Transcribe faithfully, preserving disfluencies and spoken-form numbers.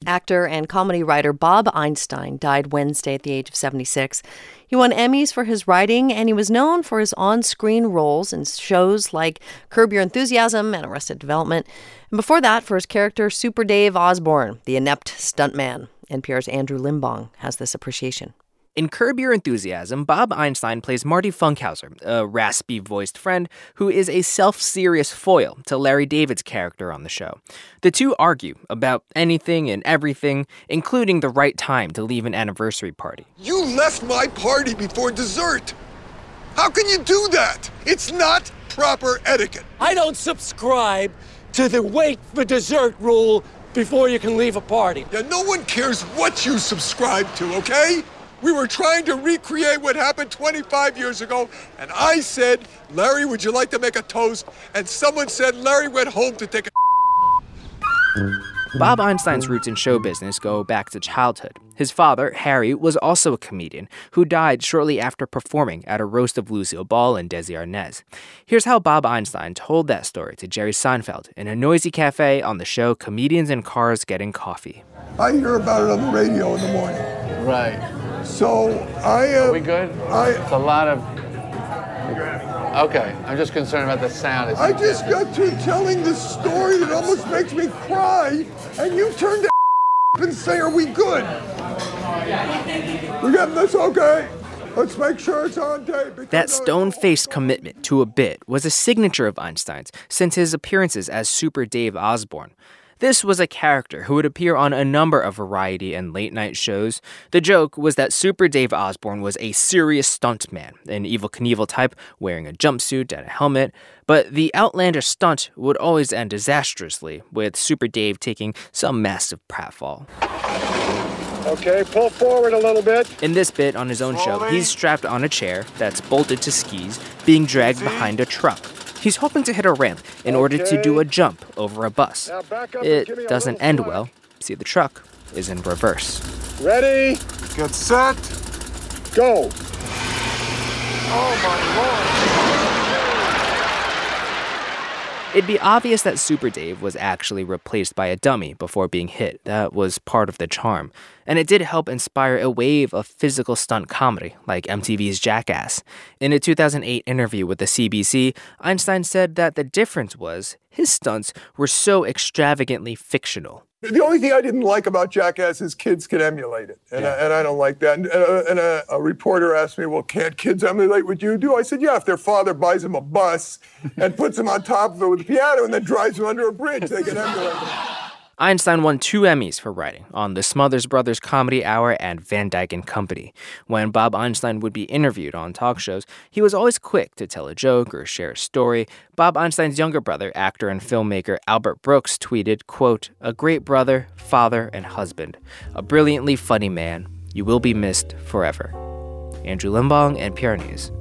Actor and comedy writer Bob Einstein died Wednesday at the age of seventy-six. He won Emmys for his writing, and he was known for his on-screen roles in shows like Curb Your Enthusiasm and Arrested Development. And before that, for his character Super Dave Osborne, the inept stuntman. N P R's Andrew Limbong has this appreciation. In Curb Your Enthusiasm, Bob Einstein plays Marty Funkhauser, a raspy-voiced friend who is a self-serious foil to Larry David's character on the show. The two argue about anything and everything, including the right time to leave an anniversary party. You left my party before dessert. How can you do that? It's not proper etiquette. I don't subscribe to the wait for dessert rule before you can leave a party. Yeah, no one cares what you subscribe to, okay? We were trying to recreate what happened twenty-five years ago, and I said, Larry, would you like to make a toast? And someone said Larry went home to take a Bob Einstein's roots in show business go back to childhood. His father, Harry, was also a comedian who died shortly after performing at a roast of Lucille Ball and Desi Arnaz. Here's how Bob Einstein told that story to Jerry Seinfeld in a noisy cafe on the show Comedians in Cars Getting Coffee. I hear about it on the radio in the morning. Right. So I uh, Are we good? I, it's a lot of... Okay, I'm just concerned about the sound. It's I just got through telling this story that almost makes me cry, and you turn to and say, are we good? We got this okay? Let's make sure it's on tape. That stone-faced commitment to a bit was a signature of Einstein's since his appearances as Super Dave Osborne. This was a character who would appear on a number of variety and late-night shows. The joke was that Super Dave Osborne was a serious stuntman, an Evel Knievel type wearing a jumpsuit and a helmet, but the outlandish stunt would always end disastrously, with Super Dave taking some massive pratfall. Okay, pull forward a little bit. In this bit on his own show, he's strapped on a chair that's bolted to skis, being dragged behind a truck. He's hoping to hit a ramp in order to do a jump over a bus. It doesn't end well. See, the truck is in reverse. Ready? Get set. Go. Oh, my Lord. It'd be obvious that Super Dave was actually replaced by a dummy before being hit. That was part of the charm. And it did help inspire a wave of physical stunt comedy, like M T V's Jackass. In a two thousand eight interview with the C B C, Einstein said that the difference was his stunts were so extravagantly fictional. The only thing I didn't like about Jackass is kids can emulate it, and, yeah. I, and I don't like that. And, uh, and a, a reporter asked me, well, can't kids emulate what you do? I said, yeah, if their father buys them a bus and puts them on top of it with a piano and then drives them under a bridge, they can emulate it. Einstein won two Emmys for writing on The Smothers Brothers Comedy Hour and Van Dyke and Company. When Bob Einstein would be interviewed on talk shows, he was always quick to tell a joke or share a story. Bob Einstein's younger brother, actor and filmmaker Albert Brooks, tweeted, quote, "A great brother, father, and husband. A brilliantly funny man. You will be missed forever." Andrew Limbong, N P R News.